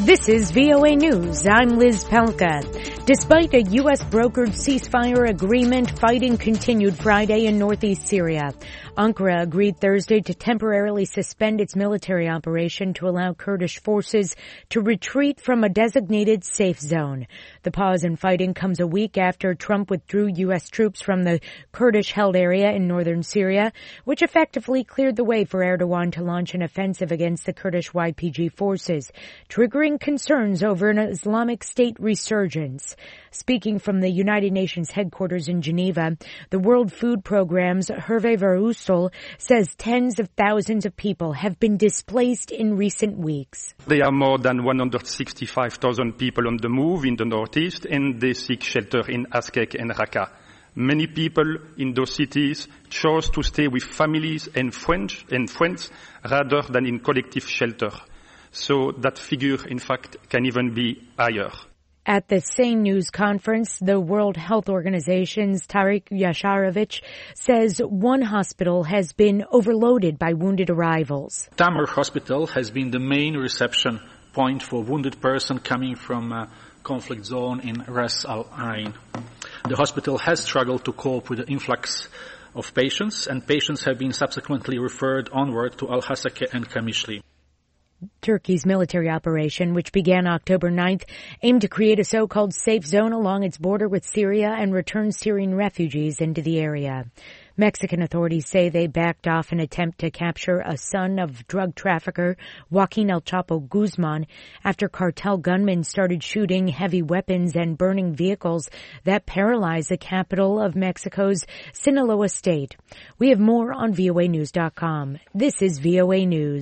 This is VOA News. I'm Liz Palka. Despite a U.S. brokered ceasefire agreement, fighting continued Friday in northeast Syria. Ankara agreed Thursday to temporarily suspend its military operation to allow Kurdish forces to retreat from a designated safe zone. The pause in fighting comes a week after Trump withdrew U.S. troops from the Kurdish-held area in northern Syria, which effectively cleared the way for Erdogan to launch an offensive against the Kurdish YPG forces, triggering concerns over an Islamic State resurgence. Speaking from the United Nations headquarters in Geneva, the World Food Programme's Hervé Verhulst says tens of thousands of people have been displaced in recent weeks. There are more than 165,000 people on the move in the northeast, and they seek shelter in Askek and Raqqa. Many people in those cities chose to stay with families and friends rather than in collective shelter. So that figure, in fact, can even be higher. At the same news conference, the World Health Organization's Tariq Yasharovich says one hospital has been overloaded by wounded arrivals. Tamr Hospital has been the main reception point for wounded person coming from a conflict zone in Ras Al Ain. The hospital has struggled to cope with the influx of patients, and patients have been subsequently referred onward to Al-Hasakeh and Kamishli. Turkey's military operation, which began October 9th, aimed to create a so-called safe zone along its border with Syria and return Syrian refugees into the area. Mexican authorities say they backed off an attempt to capture a son of drug trafficker Joaquin El Chapo Guzman after cartel gunmen started shooting heavy weapons and burning vehicles that paralyzed the capital of Mexico's Sinaloa state. We have more on voanews.com. This is VOA News.